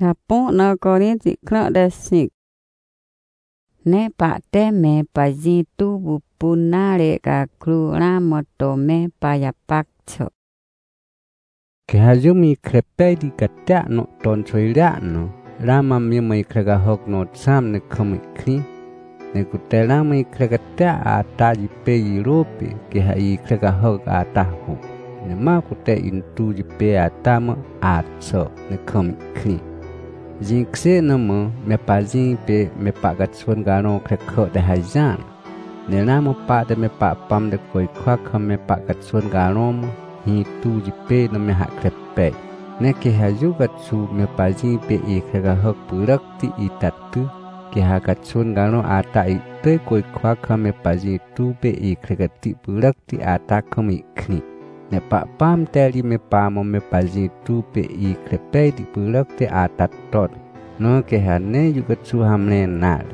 Tapon na Korinti kena desik. Ne pak teme paji tu bupunare ka klura moto me payapak cho. Kehajumi krepe di katak no ton choirak no. Rama mi mai krega hok no sam ne komikli. Ne kutela mai krega ta ata jipe Europe kehai krega hok ata ho. Ne ma kute intu jipe ata ma atso ne komikli. Jin kse no mo me pa jin pe me pa gatsuan gano kreko de hajan. Ne na mo pa de me pa pam de koi kwa kam me pa gatsuan gano mo hi tu jipe no me ha krepe. Ne ke haju gatsu me pa jin pe e krega hok purak ti itatu ke ha gatsuan gano ata i te koi kwa kam me pa jin tu pe e krega ti purak ti ata komikli. Ne pa pam teli me pa mo me pa jin tu pe i krepe di purak te atat tot. No ke ha ne juga tu hamle nal.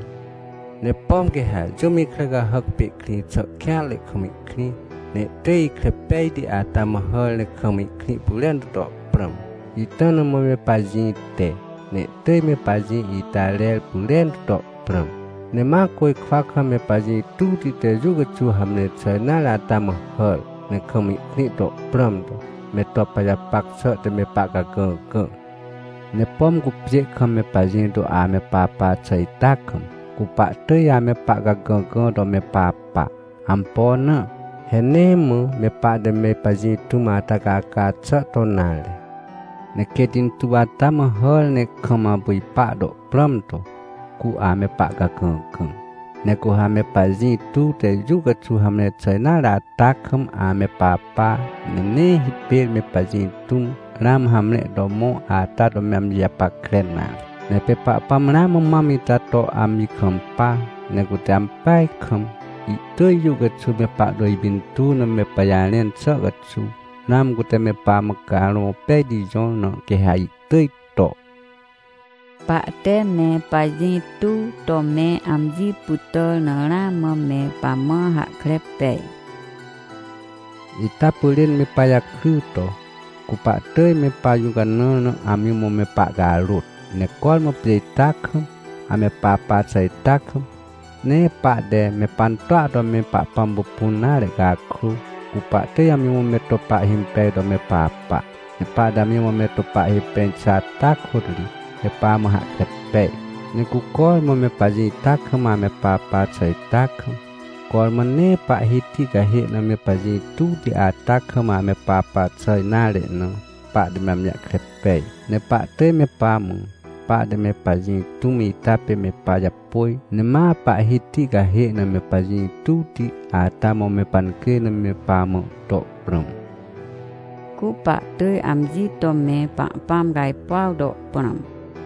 Ne pom ke ha jumi krega hak pe kli chok kya le komik kli. Ne te krepe di ata mahal le komik kli bulan to pram. Ita no mo me pa jin te. Ne te me pa jin ita le bulan to pram. Ne ma koi kwa kha me pa jin tu ti te juga tu hamle chana la ta mahal. Ne komik kli to pram to. Me to pa ya pak so te me pa ka ke. Ne pom ku pje kham me pa jin do a me pa pa chai ta kham. Ku pa te ya me pa ka ke do me pa pa. Ampo na. He ne mu me pa de me pa jin tu ma ta ka cha to na le. Ne ke tin tu ata ma hol ne khama bui pa do pram to. Ku a me pa ka ke. Ne ku ha me pa jin tu te juga tu hamle chai na la ta kham a me pa pa. Ne hi pe me pa jin tu ram hamle do mo ata do mem ya pa krena. Ne pe pa pa mana mo mami ta to ami kham pa. Ne ku tam pai kham. I to juga tu me pa do bin tu no me pa ya len so ga tu. Nam ku te me pa ma ka no pe di jon no ke hai to to. Pak te me paji tu to me amji putol na la mo me pa mo ha krepe. Ita pulin me pa ya kru to. Ku pa te me pa juga no ami mo me pa garut. Ne kol mo play takham ame pa pa sai takham. Ne pa de me pan to do me pa pambu punare ga kru. Ku pa te ami mo me to pa himpe do me pa pa. Ne pa da mi mo me to pa himpe cha takhuri. Ne pa mo ha kepe. Ne ku kol mo me pa ji takham ame pa pa sai takham. Kol mo ne pa hiti ga he na me pa ji tu di atakham ame pa pa sai na le no. Pa de me ya kepe. Ne pa te me pa mo. Pa de me pa jin tu mi tape me pa ya poi. Ne ma pa hiti ga he na me pa jin tu di ata mo me pan ke na me pa mo to pram. Ku pa te amji to me pa pam gai pau do pram.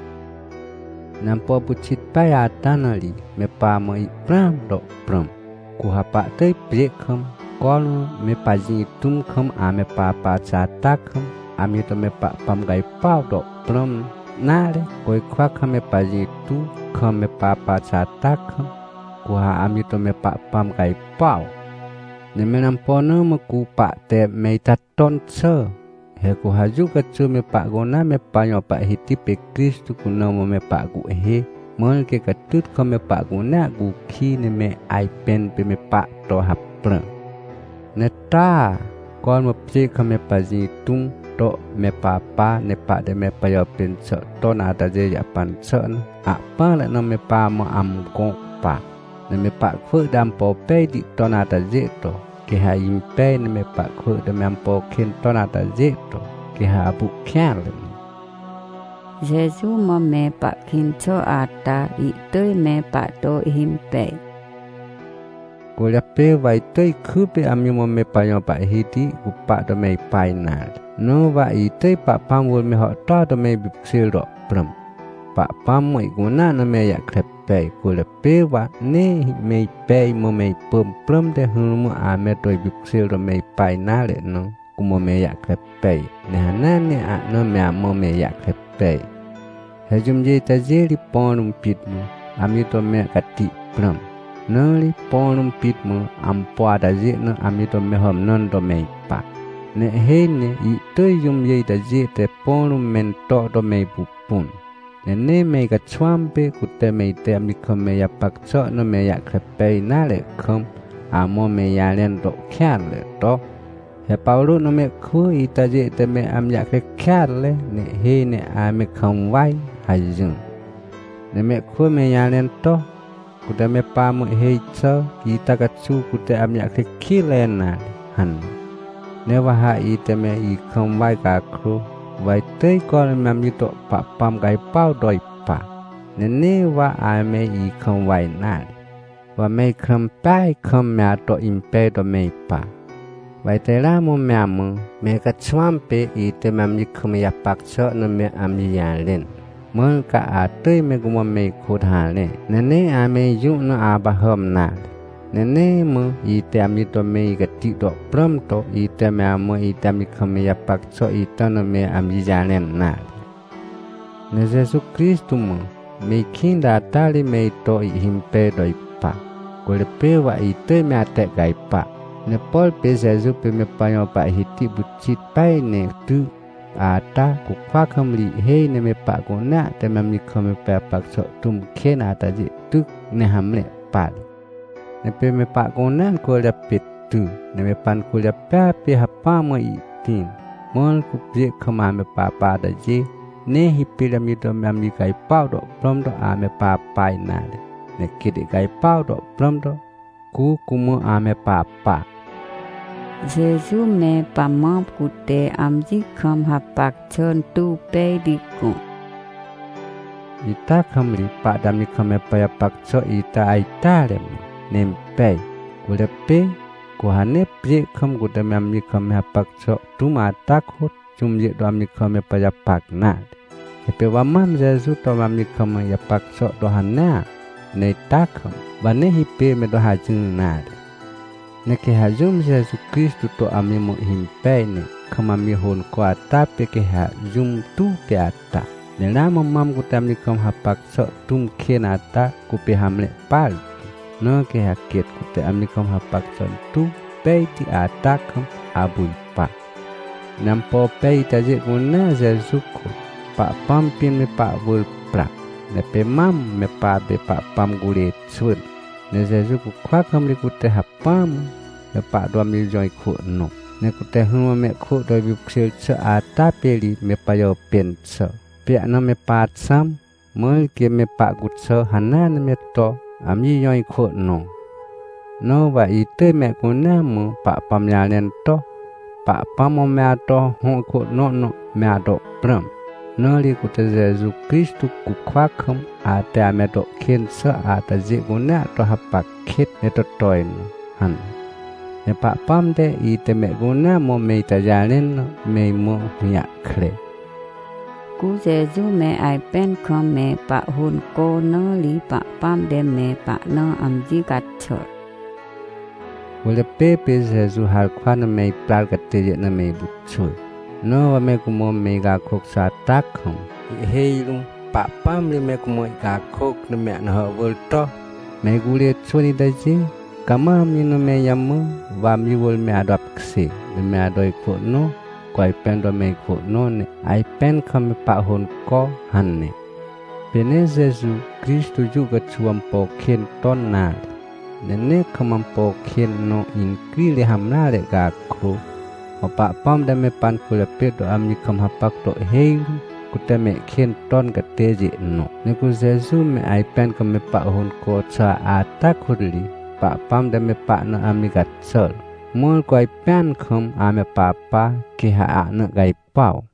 Nampo pucit pa ya tanali me pa mo i pram do pram. Ku ha pa te pye kham. Kol me pa jin tum kham a me pa pa cha ta kham. Ami to me pa pam gai pau do pram. Nare koi kwa khame pa ji tu khame pa pa cha ta kham ku ha ami to me pa pam kai pau ne menam pono me ku pa te me ta ton che he ku ha ju ka chu me pa gona me pa yo pa hiti pe Kristu ku no me pa gu he mon ke ka tut khame pa gona gu khi ne me ai pen pe me pa to ha pra ne ta kon mo pje khame pa ji tung to me pa pa ne pa de me pa yo pin so to na ta je ya pan so a pa la no me pa mo am ko pa ne me pa khu dam po pe di to na ta je to ke ha yin pe ne me pa khu de me am po khin to na ta je to ke ha bu kyan le Jesu mo me pa khin cho ata i te me pa to him pe. Ko ya pe vai te khu pe ami mo me pa yo pa hiti ku pa do me pai na. No va i te pa pam wol me ho ta do me bip sil do pram. Pa pam mo i guna na me ya krepe ko le pe va ne me pe mo me pum pram de hu mo a me do bip sil do me pai na le no ku mo me ya krepe ne na ne a no me a mo me ya krepe. He jum je ta je ri ponum pit mo ami to me kati pram. No li ponum pit mo am po da je no ami to me hom non do me pa. Ne he ne i te yum ye da je te ponum men to do me bu pun. Nene me ka chwampe kute me te amikom me ya pakso no me ya krepe na le kom amo me ya len do kyan le to. He Paulo no me ku itaje te me am ya kyan le ne he ne ame kom wai hajun. Ne me ku me ya len to kute me pa mo he cho kita ka chu kute am ya kile na han. Ne wa ha ite me I kom wai ka kru. Vai tei con mam yito pa pam gai pau doi pa. Nene wa ame I kom wai nal. Wa me kom pai kom mea to impe do me pa. Vai te la mo mea mo me ka chwampe I te mam yikom ya pak cho no me am ya len. Mo ka a tei me gumo me khod ha le. Nene ame yu no aba hom nal. Nene mo I te am yito me ka ti do prom to I te me amo I te am yikom ya pak cho I to no me am ya len nal. Ne Jesus Christu mo me kinda tali me to I himpe doi pa. Kole pe wa I te me ate gai pa. Ne Paul pe Jesus pe me payo pa hiti bucit pai ne tu ata ku kwa kamli he ne me pa ko na te me mi kome pe pak so tum ken ata ji tu ne hamle pa. Ne pe me pa ko na ko la pe tu ne me pan ko la pe ha pa mo I tin. Mon ku je kama me pa da ji ne hi pe la mi do me mi kai pa do plom do a me pa pai na ne kidi kai pa do plom do ku kumo a me pa. Giêsu me pa mom kute am ji kham ha pak chon tu pe di ku. Ita kamli pa dami kame pa ya pak cho ita ai ta le nem pe. Kule pe ko hane pre kham ko dami am kame ha pak cho tu ma ta ko chum je do am kame pa ya pak na. Pe wa mam Giêsu to am kame ya pak cho do hana ne ta kham wa ne hi pe me do ha jin na. Ne ke ha zum Jesus Christu to ami mo himpe ne kama mi hon ko ata pe ke ha zum tu te ata. Ne na mam ko tam ni kam ha pak so tum khen ata ko pe hamle pal. No ke ha ket ko te ami kam ha pak so tu pe ti ata kam abui pa. Nam po pe ta je ko na Jesus ko pa pam pin me pa bul pra. Ne pe mam me pa be pa pam gule chun. Ne Jesus ku kwa kamli ku te ha pam me pa do mi joy khu no ne ku te hu me khu do bi khil cha ata peli me pa yo pen cha pe na me pa sam mo ke me pa ku cha hanan me to ami joy khu no wa I te me ku na mo pa pam ya len to pa pam mo me to hu khu no me do pram no li ku te Jesus Christu ku kwa kham ata me do khen sa ata je ku na to ha pa khit ne to toy no han ne pa pam de I te me ku na mo me ta ya len me mo ya kre Ku Giêsu me ai pen kham me pa hun ko no li pa pam de me pa no am ji kat chot. Wale pe Giêsu har kwa na me pral ka te je na me bu choi. No wa me ku mo me ga khok sa tak kham. He lu pa pam le me ku mo ga khok na me na ho vol to. Me gu le choni da ji. Kama mi no me yam wa mi wol me adap kse. Ne me adoi ko no. Kwai pen do me ko no ne. Ai pen kham pa hon ko han ne. Pene Giêsu Kristu juga chuam po khen ton na. Nene khamam po khen no in kri le hamla le ga kro. Pa pam da me pan ko le pe do am ni kham ha pak do he ku te me khen ton ka te je no. Ne ku Giêsu me ai pen ka me pa hon ko cha ata khudli. Pa pam da me pa no am ni ga chol. Mol ko ai pen kham ame pa ke ha a na gai pau.